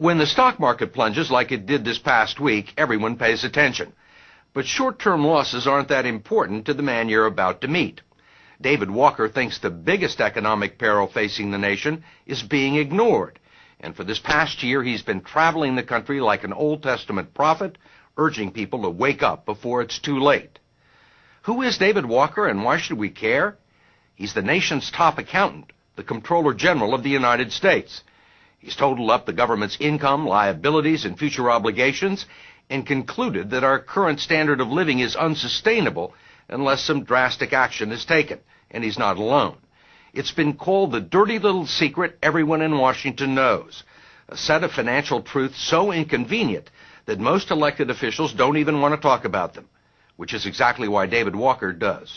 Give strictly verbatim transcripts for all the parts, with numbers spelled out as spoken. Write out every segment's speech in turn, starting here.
When the stock market plunges like it did this past week, everyone pays attention. But short-term losses aren't that important to the man you're about to meet. David Walker thinks the biggest economic peril facing the nation is being ignored. And for this past year, he's been traveling the country like an Old Testament prophet, urging people to wake up before it's too late. Who is David Walker, and why should we care? He's the nation's top accountant, the Comptroller General of the United States. He's totaled up the government's income, liabilities, and future obligations, and concluded that our current standard of living is unsustainable unless some drastic action is taken, and he's not alone. It's been called the dirty little secret everyone in Washington knows, a set of financial truths so inconvenient that most elected officials don't even want to talk about them, which is exactly why David Walker does.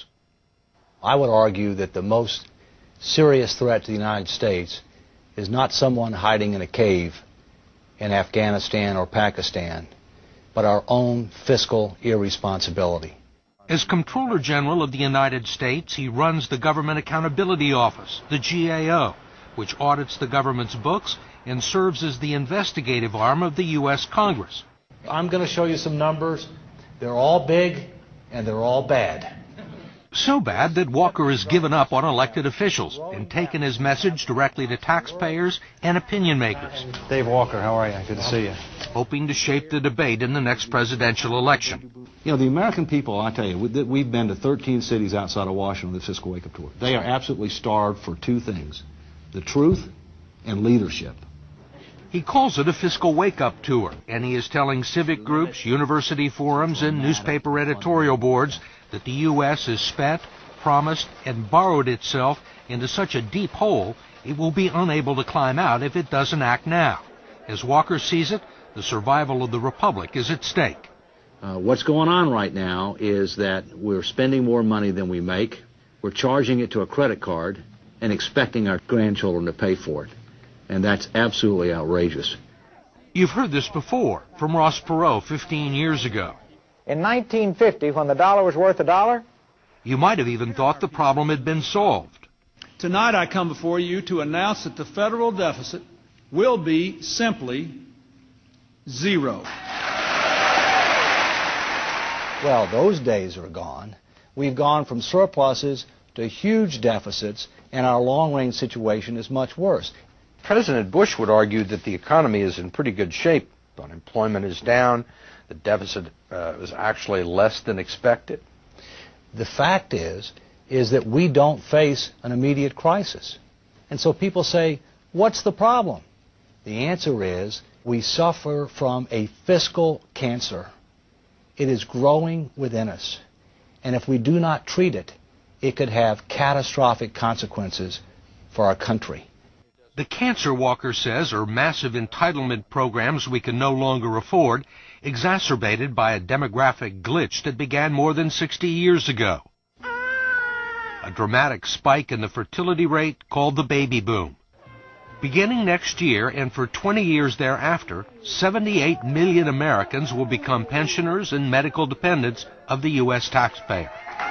I would argue that the most serious threat to the United States is not someone hiding in a cave in Afghanistan or Pakistan, but our own fiscal irresponsibility. As Comptroller General of the United States, he runs the Government Accountability Office, the G A O, which audits the government's books and serves as the investigative arm of the U S Congress. I'm going to show you some numbers. They're all big and they're all bad. So bad that Walker has given up on elected officials and taken his message directly to taxpayers and opinion makers. Dave Walker, how are you? Good to see you. Hoping to shape the debate in the next presidential election. You know, the American people, I tell you, we've been to thirteen cities outside of Washington with the Fiscal Wake Up Tour. They are absolutely starved for two things, the truth and leadership. He calls it a fiscal wake-up tour, and he is telling civic groups, university forums, and newspaper editorial boards that the U S has spent, promised, and borrowed itself into such a deep hole it will be unable to climb out if it doesn't act now. As Walker sees it, the survival of the Republic is at stake. Uh, what's going on right now is that we're spending more money than we make, we're charging it to a credit card, and expecting our grandchildren to pay for it. And that's absolutely outrageous. You've heard this before from Ross Perot fifteen years ago. In nineteen fifty, when the dollar was worth a dollar, you might have even thought the problem had been solved. Tonight I come before you to announce that the federal deficit will be simply zero. Well, those days are gone. We've gone from surpluses to huge deficits, and our long-range situation is much worse. President Bush would argue that the economy is in pretty good shape. Unemployment is down. The deficit uh, is actually less than expected. The fact is, is that we don't face an immediate crisis. And so people say, what's the problem? The answer is, we suffer from a fiscal cancer. It is growing within us. And if we do not treat it, it could have catastrophic consequences for our country. The cancer, Walker says, are massive entitlement programs we can no longer afford, exacerbated by a demographic glitch that began more than sixty years ago. A dramatic spike in the fertility rate called the baby boom. Beginning next year and for twenty years thereafter, seventy-eight million Americans will become pensioners and medical dependents of the U S taxpayer.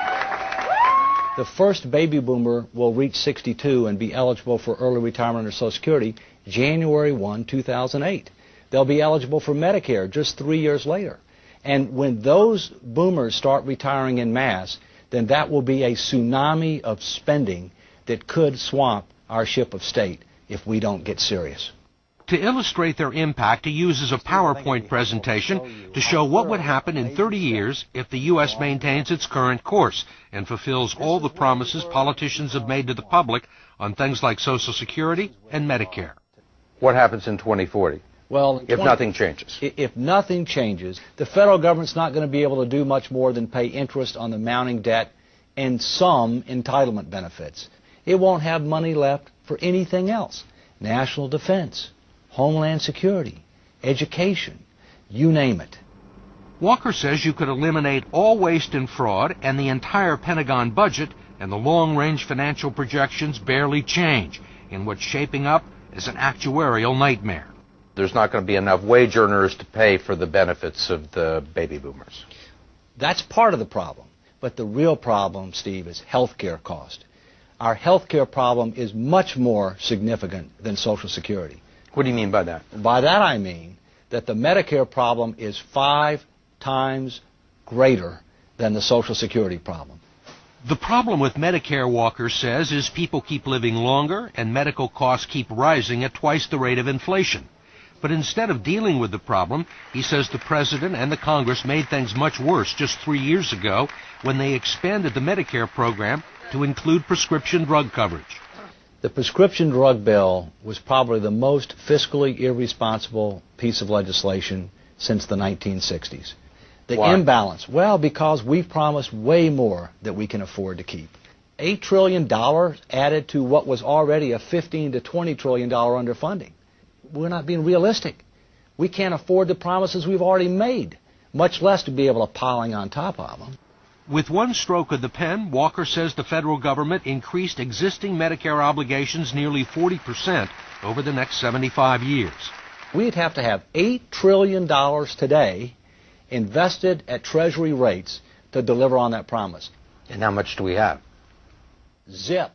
The first baby boomer will reach sixty-two and be eligible for early retirement or Social Security January first, two thousand eight. They'll be eligible for Medicare just three years later. And when those boomers start retiring en masse, then that will be a tsunami of spending that could swamp our ship of state if we don't get serious. To illustrate their impact, he uses a PowerPoint presentation to show what would happen in thirty years if the U S maintains its current course and fulfills all the promises politicians have made to the public on things like Social Security and Medicare. What happens in twenty forty? Well, if nothing changes. If nothing changes, the federal government's not going to be able to do much more than pay interest on the mounting debt and some entitlement benefits. It won't have money left for anything else. National defense, Homeland Security, education, you name it. Walker says you could eliminate all waste and fraud and the entire Pentagon budget, and the long-range financial projections barely change in what's shaping up as an actuarial nightmare. There's not going to be enough wage earners to pay for the benefits of the baby boomers. That's part of the problem. But the real problem, Steve, is health care cost. Our health care problem is much more significant than Social Security. What do you mean by that? By that I mean that the Medicare problem is five times greater than the Social Security problem. The problem with Medicare, Walker says, is people keep living longer and medical costs keep rising at twice the rate of inflation. But instead of dealing with the problem, he says the President and the Congress made things much worse just three years ago when they expanded the Medicare program to include prescription drug coverage. The prescription drug bill was probably the most fiscally irresponsible piece of legislation since the nineteen sixties. The Why? imbalance, well, because we've promised way more that we can afford to keep. Eight trillion dollars added to what was already a fifteen to twenty trillion dollars underfunding. We're not being realistic. We can't afford the promises we've already made, much less to be able to piling on top of them. With one stroke of the pen, Walker says the federal government increased existing Medicare obligations nearly forty percent over the next seventy-five years. We'd have to have eight trillion dollars today invested at Treasury rates to deliver on that promise. And how much do we have? Zip.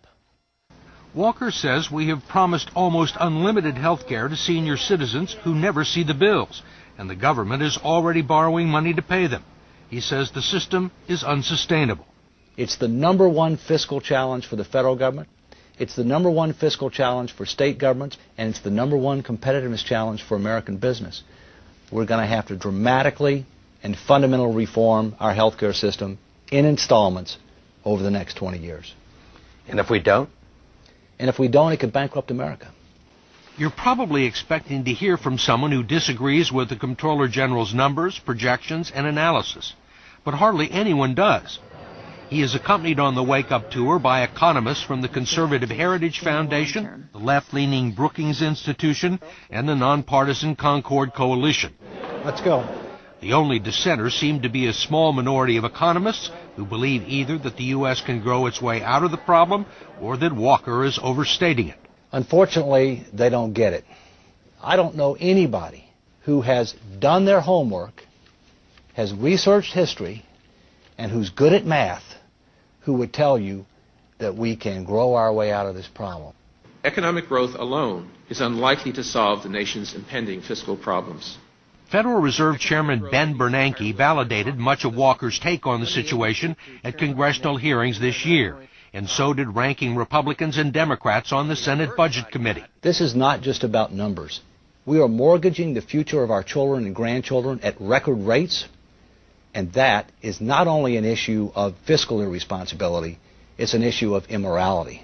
Walker says we have promised almost unlimited health care to senior citizens who never see the bills, and the government is already borrowing money to pay them. He says the system is unsustainable. It's the number one fiscal challenge for the federal government. It's the number one fiscal challenge for state governments, and it's the number one competitiveness challenge for American business. We're going to have to dramatically and fundamentally reform our health care system in installments over the next twenty years. And if we don't? And if we don't, it could bankrupt America. You're probably expecting to hear from someone who disagrees with the Comptroller General's numbers, projections, and analysis. But hardly anyone does. He is accompanied on the Wake Up Tour by economists from the Conservative Heritage Foundation, the left-leaning Brookings Institution, and the nonpartisan Concord Coalition. Let's go. The only dissenters seem to be a small minority of economists who believe either that the U S can grow its way out of the problem or that Walker is overstating it. Unfortunately, they don't get it. I don't know anybody who has done their homework, has researched history, and who's good at math, who would tell you that we can grow our way out of this problem. Economic growth alone is unlikely to solve the nation's impending fiscal problems. Federal Reserve Chairman Ben Bernanke validated much of Walker's take on the situation at congressional hearings this year, and so did ranking Republicans and Democrats on the Senate Budget Committee. This is not just about numbers. We are mortgaging the future of our children and grandchildren at record rates, and that is not only an issue of fiscal irresponsibility, it's an issue of immorality.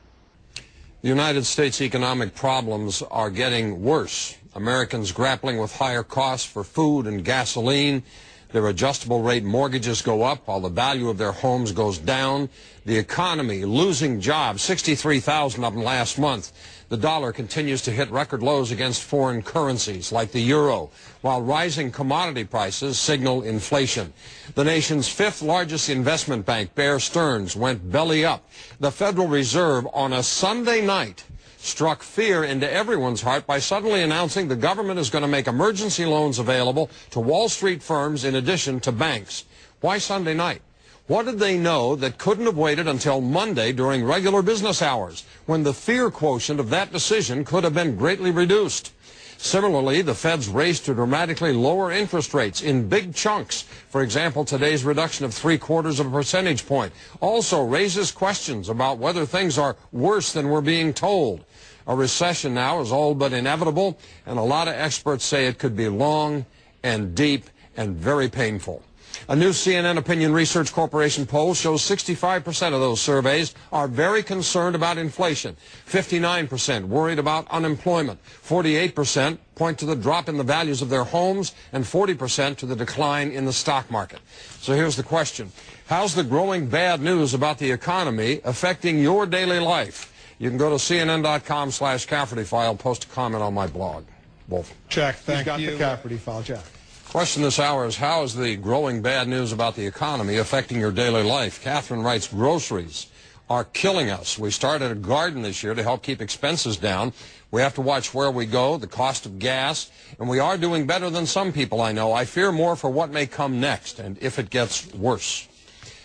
The United States' economic problems are getting worse. Americans grappling with higher costs for food and gasoline. Their adjustable rate mortgages go up while the value of their homes goes down. The economy losing jobs, sixty-three thousand of them last month. The dollar continues to hit record lows against foreign currencies like the euro, while rising commodity prices signal inflation. The nation's fifth largest investment bank, Bear Stearns, went belly up. The Federal Reserve on a Sunday night struck fear into everyone's heart by suddenly announcing the government is going to make emergency loans available to Wall Street firms in addition to banks. Why Sunday night? What did they know that couldn't have waited until Monday during regular business hours, when the fear quotient of that decision could have been greatly reduced? Similarly, the Fed's race to dramatically lower interest rates in big chunks, for example, today's reduction of three-quarters of a percentage point, also raises questions about whether things are worse than we're being told. A recession now is all but inevitable, and a lot of experts say it could be long and deep and very painful. A new C N N Opinion Research Corporation poll shows sixty-five percent of those surveys are very concerned about inflation, fifty-nine percent worried about unemployment, forty-eight percent point to the drop in the values of their homes, and forty percent to the decline in the stock market. So here's the question. How's the growing bad news about the economy affecting your daily life? You can go to C N N dot com slash Cafferty File, post a comment on my blog. Wolf. Check. Thank got you. the Cafferty File. Check. Question this hour is, how is the growing bad news about the economy affecting your daily life? Catherine writes, groceries are killing us. We started a garden this year to help keep expenses down. We have to watch where we go, the cost of gas, and we are doing better than some people I know. I fear more for what may come next and if it gets worse.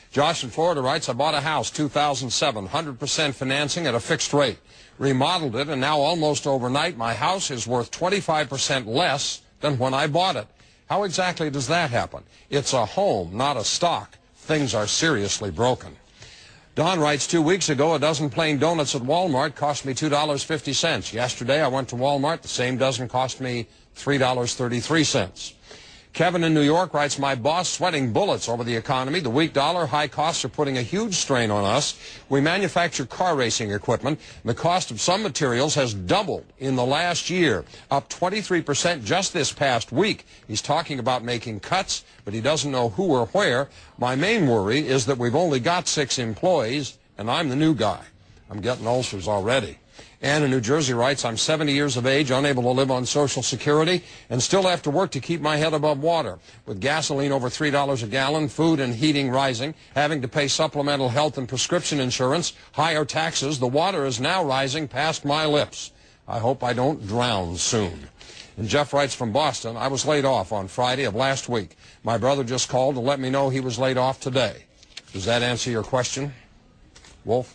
Josh in Florida writes, I bought a house, two thousand seven, one hundred percent financing at a fixed rate. Remodeled it, and now almost overnight, my house is worth twenty-five percent less than when I bought it. How exactly does that happen? It's a home, not a stock. Things are seriously broken. Don writes, two weeks ago, a dozen plain donuts at Walmart cost me two dollars and fifty cents. Yesterday, I went to Walmart. The same dozen cost me three dollars and thirty-three cents. Kevin in New York writes, my boss sweating bullets over the economy. The weak dollar, high costs are putting a huge strain on us. We manufacture car racing equipment. The cost of some materials has doubled in the last year, up twenty-three percent just this past week. He's talking about making cuts, but he doesn't know who or where. My main worry is that we've only got six employees, and I'm the new guy. I'm getting ulcers already. Ann in New Jersey writes, I'm seventy years of age, unable to live on Social Security, and still have to work to keep my head above water. With gasoline over three dollars a gallon, food and heating rising, having to pay supplemental health and prescription insurance, higher taxes, the water is now rising past my lips. I hope I don't drown soon. And Jeff writes from Boston, I was laid off on Friday of last week. My brother just called to let me know he was laid off today. Does that answer your question, Wolf?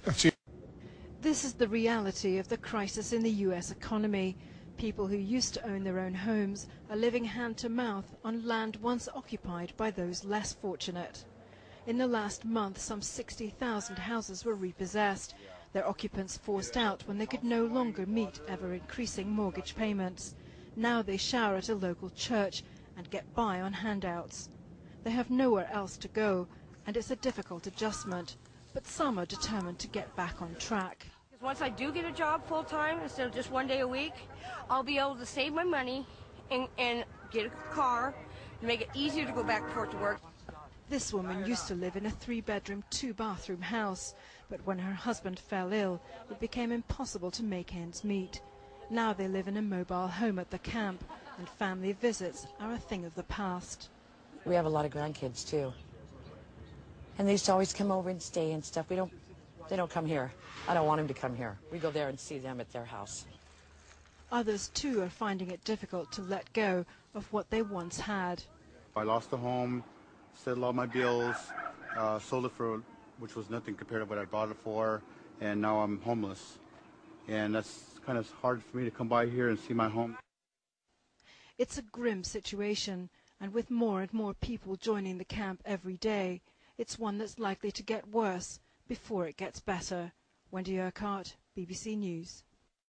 This is the reality of the crisis in the U S economy. People who used to own their own homes are living hand to mouth on land once occupied by those less fortunate. In the last month, some sixty thousand houses were repossessed, their occupants forced out when they could no longer meet ever-increasing mortgage payments. Now they shower at a local church and get by on handouts. They have nowhere else to go, and it's a difficult adjustment, but some are determined to get back on track. Once I do get a job full-time, instead of just one day a week, I'll be able to save my money and, and get a car and make it easier to go back and forth to work. This woman used to live in a three-bedroom, two-bathroom house, but when her husband fell ill, it became impossible to make ends meet. Now they live in a mobile home at the camp, and family visits are a thing of the past. We have a lot of grandkids, too. And they used to always come over and stay and stuff. We don't, they don't come here. I don't want them to come here. We go there and see them at their house. Others, too, are finding it difficult to let go of what they once had. I lost the home, settled all my bills, uh, sold it for, which was nothing compared to what I bought it for, and now I'm homeless. And that's kind of hard for me to come by here and see my home. It's a grim situation, and with more and more people joining the camp every day, it's one that's likely to get worse before it gets better. Wendy Urquhart, B B C News.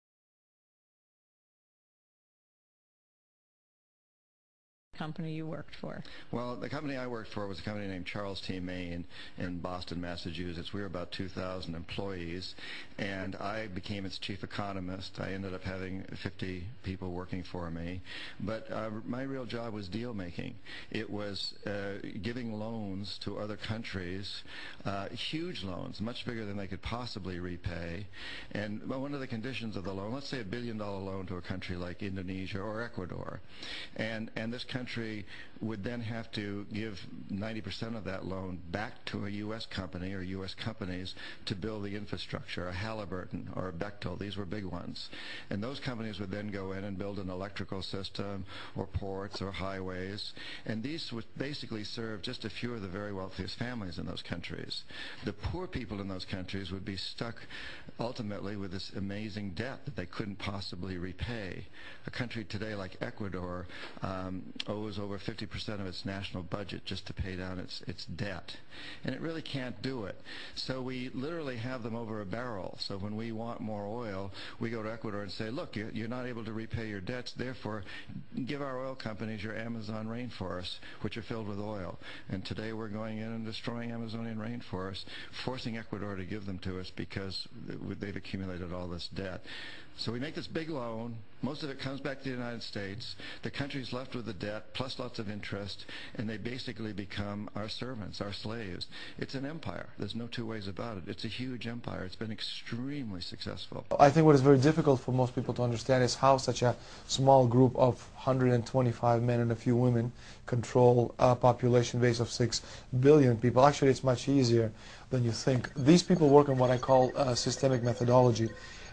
Company you worked for? Well, the company I worked for was a company named Charles T. Main in Boston, Massachusetts. We were about two thousand employees, and I became its chief economist. I ended up having fifty people working for me, but uh, my real job was deal making. It was uh, giving loans to other countries, uh, huge loans, much bigger than they could possibly repay, and well, one of the conditions of the loan, let's say a billion dollar loan to a country like Indonesia or Ecuador, and, and this country country would then have to give ninety percent of that loan back to a U S company or U S companies to build the infrastructure, a Halliburton or a Bechtel. These were big ones. And those companies would then go in and build an electrical system or ports or highways. And these would basically serve just a few of the very wealthiest families in those countries. The poor people in those countries would be stuck ultimately with this amazing debt that they couldn't possibly repay. A country today like Ecuador um, owes over fifty percent of its national budget just to pay down its, its debt. And it really can't do it. So we literally have them over a barrel. So when we want more oil, we go to Ecuador and say, look, you're not able to repay your debts, therefore give our oil companies your Amazon rainforests, which are filled with oil. And today we're going in and destroying Amazonian rainforests, forcing Ecuador to give them to us because they've accumulated all this debt. So we make this big loan. Most of it comes back to the United States. The country's left with the debt, plus lots of interest, and they basically become our servants, our slaves. It's an empire. There's no two ways about it. It's a huge empire. It's been extremely successful. I think what is very difficult for most people to understand is how such a small group of one hundred twenty-five men and a few women control a population base of six billion people. Actually, it's much easier than you think. These people work on what I call uh, systemic methodology.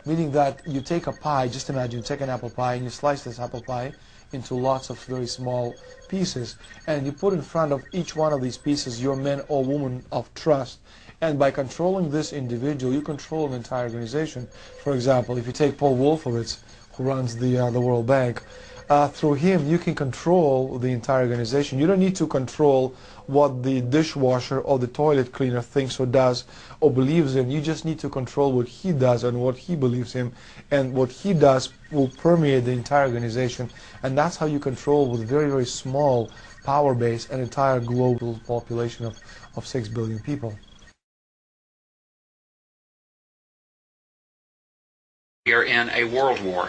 meaning that you take a pie, just imagine you take an apple pie and you slice this apple pie into lots of very small pieces, and you put in front of each one of these pieces your man or woman of trust. And by controlling this individual, you control an entire organization. For example, if you take Paul Wolfowitz, who runs the, uh, the World Bank, uh, through him you can control the entire organization. You don't need to control what the dishwasher or the toilet cleaner thinks or does or believes in. You just need to control what he does and what he believes in, and what he does will permeate the entire organization. And that's how you control, with very, very small power base, an entire global population of, of six billion people. We are in a world war.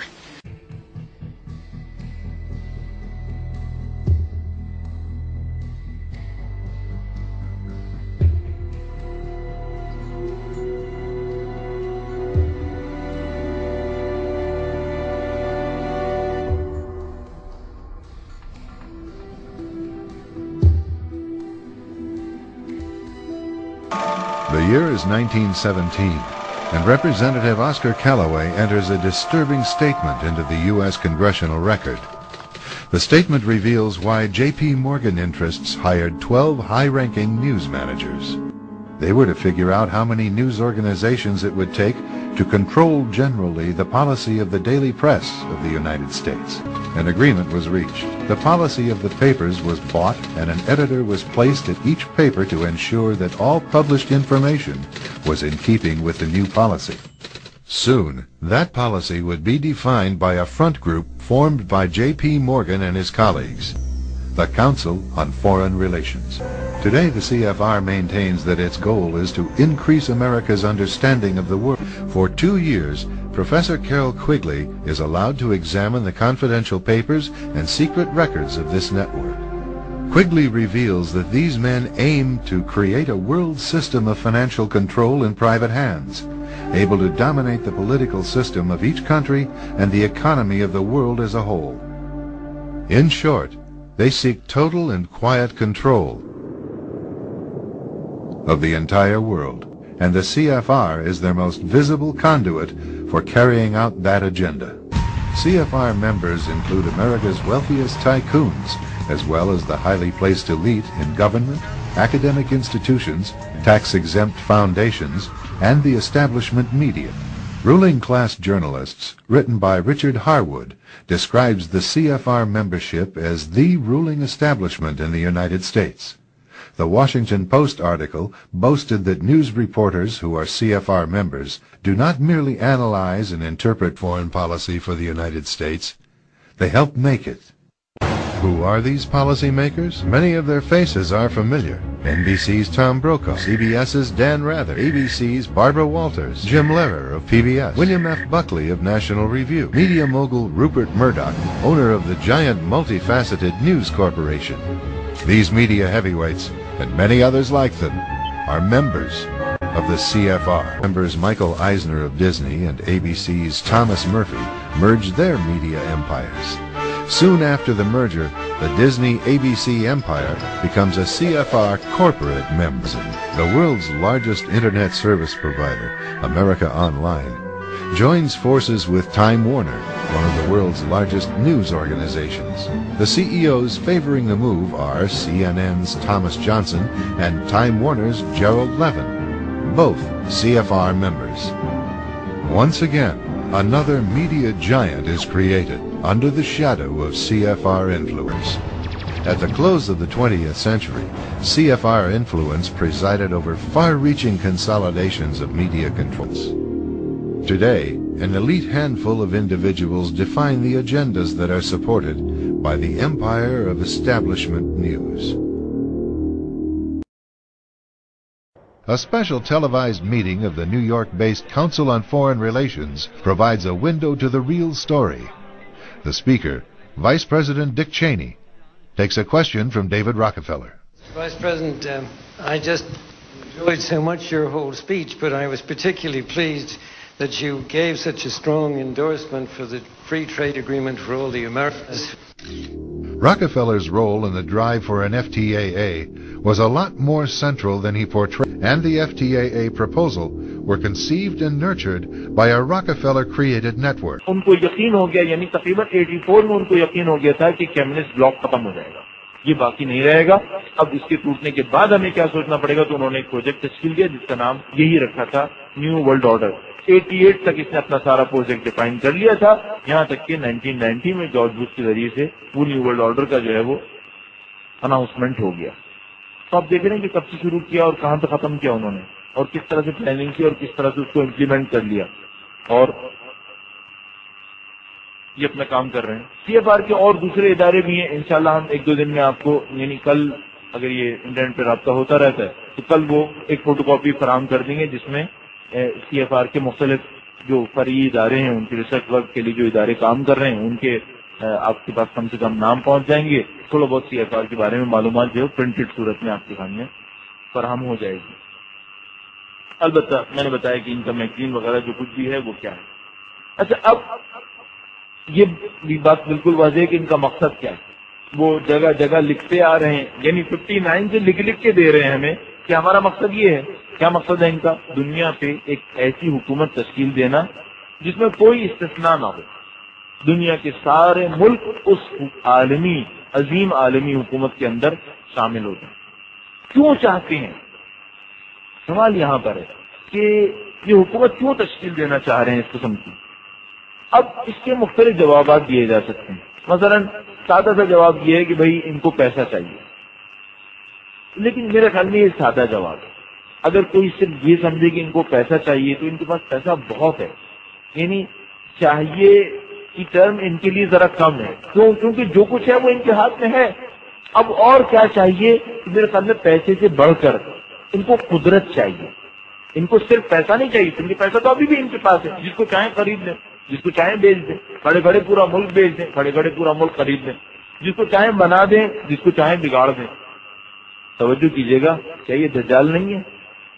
The year is nineteen seventeen, and Representative Oscar Callaway enters a disturbing statement into the U S Congressional Record. The statement reveals why J P Morgan interests hired twelve high-ranking news managers. They were to figure out how many news organizations it would take to control generally the policy of the daily press of the United States. An agreement was reached. The policy of the papers was bought, and an editor was placed at each paper to ensure that all published information was in keeping with the new policy. Soon, that policy would be defined by a front group formed by J P Morgan and his colleagues, the Council on Foreign Relations. Today, the C F R maintains that its goal is to increase America's understanding of the world. For two years, Professor Carroll Quigley is allowed to examine the confidential papers and secret records of this network. Quigley reveals that these men aim to create a world system of financial control in private hands, able to dominate the political system of each country and the economy of the world as a whole. In short, they seek total and quiet control of the entire world, and the C F R is their most visible conduit for carrying out that agenda. C F R members include America's wealthiest tycoons, as well as the highly placed elite in government, academic institutions, tax-exempt foundations, and the establishment media. Ruling Class Journalists, written by Richard Harwood, describes the C F R membership as the ruling establishment in the United States. The Washington Post article boasted that news reporters who are C F R members do not merely analyze and interpret foreign policy for the United States, they help make it. Who are these policymakers? Many of their faces are familiar. N B C's Tom Brokaw, C B S's Dan Rather, A B C's Barbara Walters, Jim Lehrer of P B S, William F. Buckley of National Review, media mogul Rupert Murdoch, owner of the giant multifaceted News Corporation. These media heavyweights, and many others like them, are members of the C F R. Members Michael Eisner of Disney and A B C's Thomas Murphy merged their media empires. Soon after the merger, the Disney-A B C empire becomes a C F R corporate member. The world's largest internet service provider, America Online, joins forces with Time Warner, one of the world's largest news organizations. The C E Os favoring the move are C N N's Thomas Johnson and Time Warner's Gerald Levin, both C F R members. Once again, another media giant is created under the shadow of C F R influence. At the close of the twentieth century, C F R influence presided over far-reaching consolidations of media controls. Today, an elite handful of individuals define the agendas that are supported by the empire of establishment news. A special televised meeting of the New York-based Council on Foreign Relations provides a window to the real story. The speaker, Vice President Dick Cheney, takes a question from David Rockefeller. Vice President, um, I just enjoyed so much your whole speech, but I was particularly pleased that you gave such a strong endorsement for the free trade agreement for all the Americans. Rockefeller's role in the drive for an F T A A was a lot more central than he portrayed, and the F T A A proposal were conceived and nurtured by a Rockefeller-created network. उनको यकीन हो गया, यानी तकरीबन चौरासी में उनको यकीन हो गया था कि कम्युनिस्ट ब्लॉक खत्म हो जाएगा, ये बाकी नहीं रहेगा। अब इसके टूटने के बाद हमें क्या सोचना पड़ेगा, तो उन्होंने एक प्रोजेक्ट तश्कील किया जिसका नाम यही रखा था, न्यू वर्ल्ड ऑर्डर। अठासी तक इसने अपना सारा प्रोजेक्ट डिफाइन कर लिया था, यहाँ तक कि उन्नीस सौ नब्बे में जॉर्ज बुश के जरिए से वो न्यू वर्ल्ड ऑर्डर का जो है वो अनाउंसमेंट हो गया। तो आप देख रहे हैं कि कब से शुरू किया और कहां तक खत्म किया उन्होंने, और किस तरह से प्लानिंग की और किस तरह से उसको इम्प्लीमेंट कर लिया, और ये अपना काम कर रहे हैं। सीएफआर के और दूसरे इदारे भी हैं, इंशाल्लाह हम एक दो दिन में आपको, यानी कल अगर ये इंटरनेट पर राब्ता होता रहता है तो कल वो एक फोटोकॉपी फराहम कर देंगे जिसमें सीएफआर के मुख्तलिफ जो फरी इदारे हैं, उनके रिसर्च वर्क के लिए जो इदारे काम कर रहे हैं, उनके आपके पास कम से कम नाम पहुंच जाएंगे। थोड़ा बहुत सीएफआर के बारे में मालूमात जो है प्रिंटेड सूरत में आपके सामने फराहम हो जाएगी। अलबत्ता मैंने बताया कि इनका मैगजीन वगैरह जो कुछ भी है वो क्या है। अच्छा, अब ये भी बात बिल्कुल वाज़ेह है कि इनका मकसद क्या है। वो जगह जगह लिखते आ रहे हैं, यानी उनसठ से लिख लिख के दे रहे हैं हमें कि हमारा मकसद ये है। क्या मकसद है इनका? दुनिया पे एक ऐसी हुकूमत तश्कील देना जिसमें कोई इस्तिस्ना ना हो, दुनिया के सारे मुल्क उस आलमी अजीम आलमी हुकूमत के अंदर शामिल हो जाए। क्यों चाहते हैं? सवाल यहाँ पर है कि ये हुकूमत क्यों तश्कील देना चाह रहे हैं इस किस्म की। अब इसके मुख्तलिफ जवाब दिए जा सकते हैं। मसलन सादा सा जवाब ये है कि भाई इनको पैसा चाहिए, लेकिन मेरे ख्याल में ये सादा जवाब है। अगर कोई सिर्फ ये समझे कि इनको पैसा चाहिए तो इनके पास पैसा बहुत है, यानी चाहिए की टर्म इनके लिए जरा कम है। क्यों? क्योंकि जो कुछ है वो इनके हाथ में है। अब और क्या चाहिए? मेरे ख्याल में पैसे से बढ़कर इनको कुदरत चाहिए। इनको सिर्फ पैसा नहीं चाहिए, क्योंकि पैसा तो अभी भी इनके पास है, जिसको चाहे खरीद लें, जिसको चाहे बेच दें, खड़े खड़े पूरा मुल्क बेच दें, खड़े खड़े पूरा मुल्क खरीद दें, जिसको चाहे बना दें, जिसको चाहे बिगाड़ दें। तवज्जो कीजिएगा, क्या ये दज्जाल नहीं है?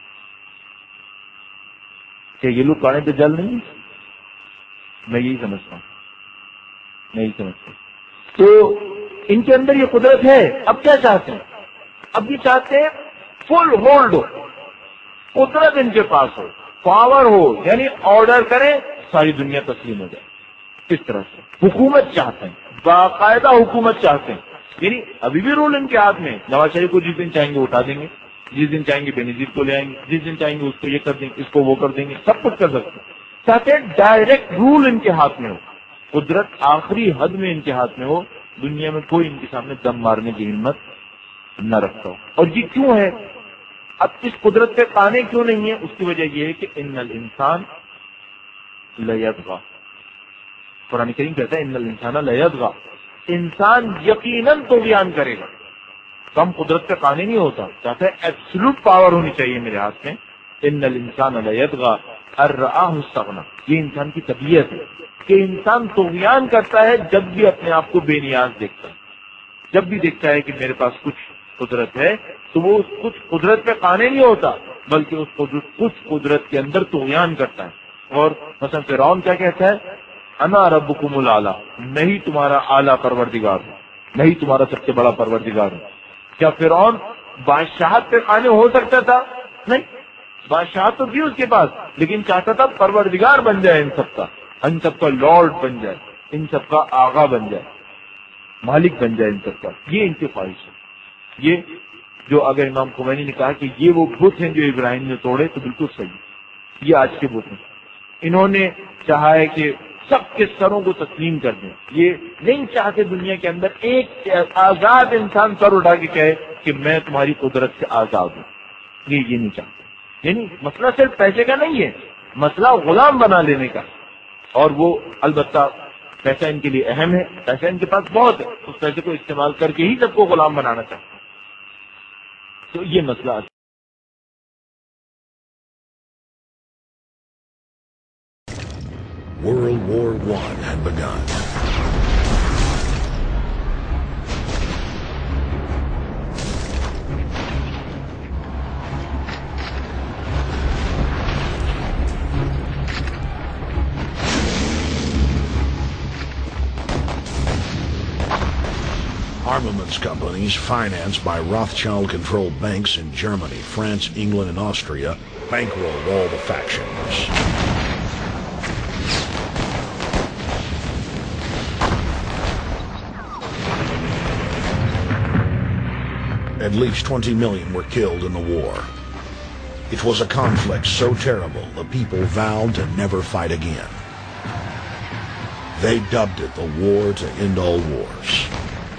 क्या ये लोग काणे दज्जाल नहीं है? मैं यही समझता हूं, मैं यही समझता हूं। तो इनके अंदर ये कुदरत है। अब क्या चाहते हैं? अब ये चाहते हैं फुल होल्ड हो, कुदरत इनके पास हो, पावर हो, यानी ऑर्डर करें सारी दुनिया तस्लीम हो जाए। इस तरह से हुकूमत चाहते हैं, बाकायदा हुकूमत चाहते हैं। यानी अभी भी रूल इनके हाथ में। नवाज शरीफ को जिस दिन चाहेंगे उठा देंगे, जिस दिन चाहेंगे बेनजीर को ले आएंगे, जिस दिन चाहेंगे उसको ये कर देंगे, इसको वो कर देंगे, सब कुछ कर सकते हैं। चाहते हैं डायरेक्ट रूल इनके हाथ में हो, कुदरत आखिरी हद में इनके हाथ में हो, दुनिया में कोई इनके सामने दम मारने की हिम्मत न रखता हो। और ये क्यों है? अब इस कुदरत पे काने क्यों नहीं है? उसकी वजह यह है कि इन्नल इंसान लयतगा, कुरान करीम कहता है इन्नल इंसान लयतगा, इंसान यकीनन तो बयान करेगा। कम कुदरत पे काने नहीं होता, चाहता है एब्सोल्यूट पावर होनी चाहिए मेरे हाथ में। इन्नल इंसान लयतगा अर्राहु इस्तगना, ये इंसान की तबीयत है कि इंसान तो बयान करता है जब भी अपने आप को बेनियाज देखता है। जब भी देखता है कि मेरे पास कुछ कुदरत है तो वो उस कुछ कुदरत पे काने नहीं होता, बल्कि उस कुछ कुदरत के अंदर तुग़यान करता है। और मसलन फिरौन क्या कहता है? अना रब्बुकुमुल आला, मैं ही तुम्हारा आला परवरदिगार हूं, मैं ही तुम्हारा सबसे बड़ा परवरदिगार हूं। क्या फिरौन बादशाहत पे काने हो सकता था? नहीं, बादशाहत तो थी उसके पास, लेकिन चाहता था परवरदिगार बन जाए इन सबका, इन सबका लॉर्ड बन जाए, इन सबका आगा बन जाए, मालिक बन जाए इन सबका। ये इनकी ख्वाहिश है। ये जो अगर इमाम खुमैनी ने कहा कि ये वो बुत हैं जो इब्राहिम ने तोड़े, तो बिल्कुल सही, ये आज के बुत हैं। इन्होंने चाहा है कि सबके सरों को तस्लीम कर दें। ये नहीं चाहते दुनिया के अंदर एक आजाद इंसान सर उठा के कहे कि मैं तुम्हारी कुदरत से आजाद हूं। ये ये नहीं चाहते। यानी मसला सिर्फ पैसे का नहीं है, मसला गुलाम बना लेने का। और वो अलबत्ता पैसा इनके लिए अहम है, पैसा इनके पास बहुत है, उस पैसे को इस्तेमाल करके ही सबको गुलाम बनाना चाहते हैं। तो ये मसला है। World War One had begun. Armaments companies financed by Rothschild-controlled banks in Germany, France, England, and Austria bankrolled all the factions. At least twenty million were killed in the war. It was a conflict so terrible the people vowed to never fight again. They dubbed it the war to end all wars.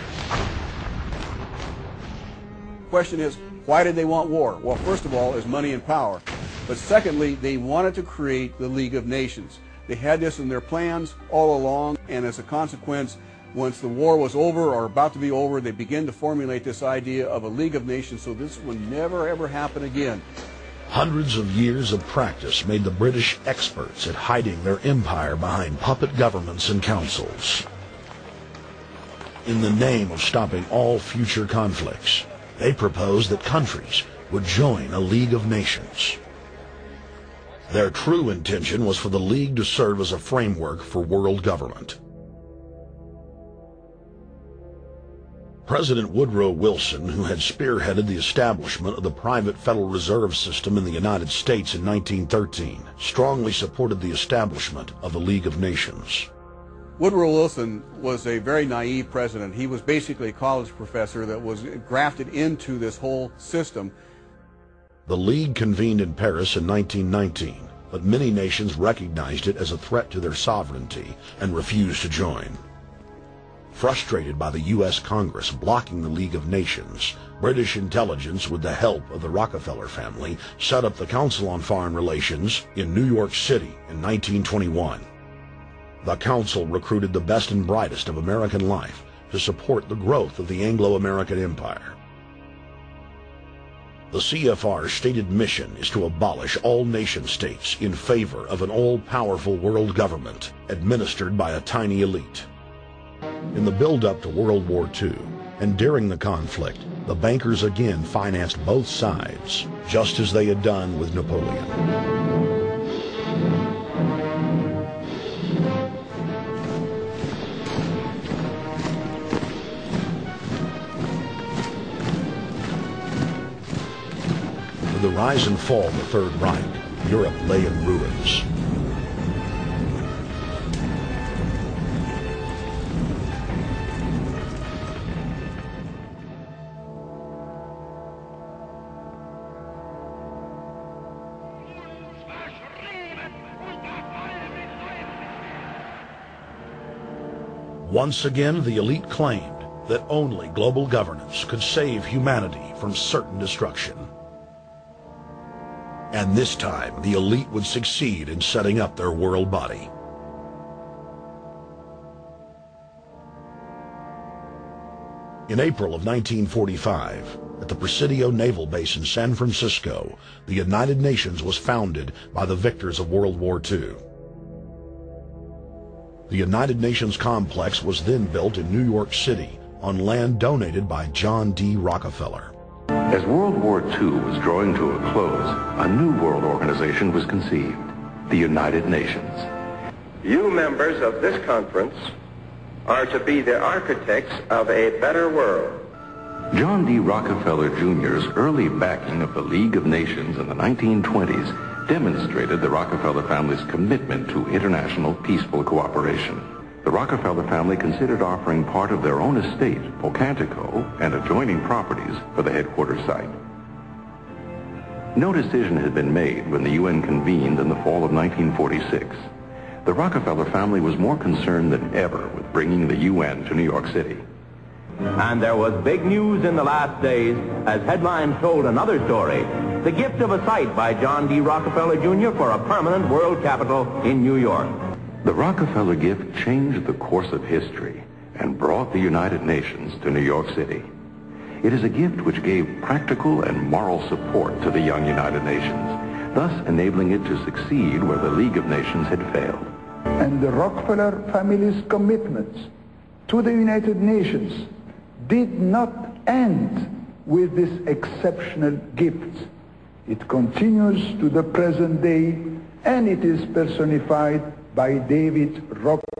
Question is, why did they want war? Well, first of all, is money and power. But secondly, they wanted to create the League of Nations. They had this in their plans all along, and as a consequence, once the war was over or about to be over, they began to formulate this idea of a League of Nations so this would never ever happen again. Hundreds of years of practice made the British experts at hiding their empire behind puppet governments and councils. In the name of stopping all future conflicts, they proposed that countries would join a League of Nations. Their true intention was for the League to serve as a framework for world government. President Woodrow Wilson, who had spearheaded the establishment of the private Federal Reserve System in the United States in nineteen thirteen, strongly supported the establishment of the League of Nations. Woodrow Wilson was a very naive president. He was basically a college professor that was grafted into this whole system. The League convened in Paris in nineteen nineteen, but many nations recognized it as a threat to their sovereignty and refused to join. Frustrated by the U S Congress blocking the League of Nations, British intelligence, with the help of the Rockefeller family, set up the Council on Foreign Relations in New York City in nineteen twenty-one. The Council recruited the best and brightest of American life to support the growth of the Anglo-American Empire. The C F R's stated mission is to abolish all nation-states in favor of an all-powerful world government administered by a tiny elite. In the build-up to World War Two, and during the conflict, the bankers again financed both sides, just as they had done with Napoleon. With the rise and fall of the Third Reich, Europe lay in ruins. Once again, the elite claimed that only global governance could save humanity from certain destruction. And this time, the elite would succeed in setting up their world body. In April of nineteen forty-five, at the Presidio Naval Base in San Francisco, the United Nations was founded by the victors of World War Two. The United Nations complex was then built in New York City on land donated by John D. Rockefeller. As World War Two was drawing to a close, a new world organization was conceived, the United Nations. You members of this conference are to be the architects of a better world. John D. Rockefeller Junior's early backing of the League of Nations in the nineteen twenties demonstrated the Rockefeller family's commitment to international peaceful cooperation. The Rockefeller family considered offering part of their own estate, Pocantico, and adjoining properties for the headquarters site. No decision had been made when the U N convened in the fall of nineteen forty-six. The Rockefeller family was more concerned than ever with bringing the U N to New York City. And there was big news in the last days as headlines told another story. The gift of a site by John D. Rockefeller Junior for a permanent world capital in New York. The Rockefeller gift changed the course of history and brought the United Nations to New York City. It is a gift which gave practical and moral support to the young United Nations, thus enabling it to succeed where the League of Nations had failed. And the Rockefeller family's commitments to the United Nations did not end with this exceptional gift. It continues to the present day, and it is personified by David Rockefeller.